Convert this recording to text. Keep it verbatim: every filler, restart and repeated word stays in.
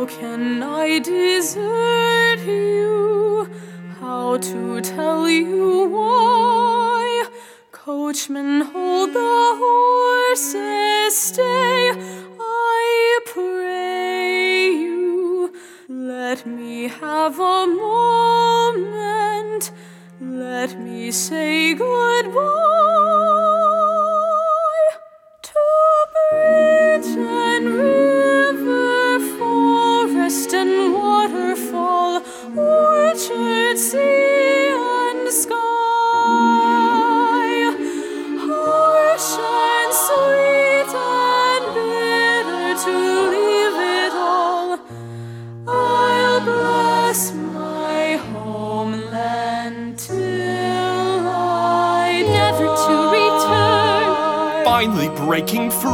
How can I desert you? How to tell you why? Coachman, hold the horses, stay, I pray you. Let me have a moment, let me say goodbye to bridge and river, forest and waterfall, orchard, sea and sky. Harsh and sweet and bitter to leave it all, I'll bless my homeland till I never to return. Finally breaking free.